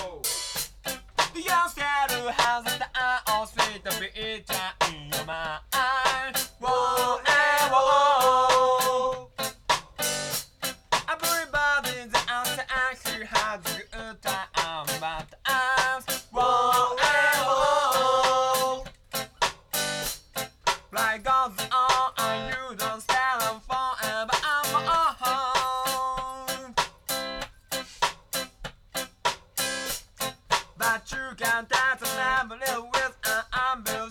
You still has the eye of sweet picture in your mind. Whoa, eh, whoa. Everybody's out to actually has a good time, but I'm whoa, eh, whoa. Life goes on and you don't stand forever. I'm on. But you can't dance and never live with an ambulance.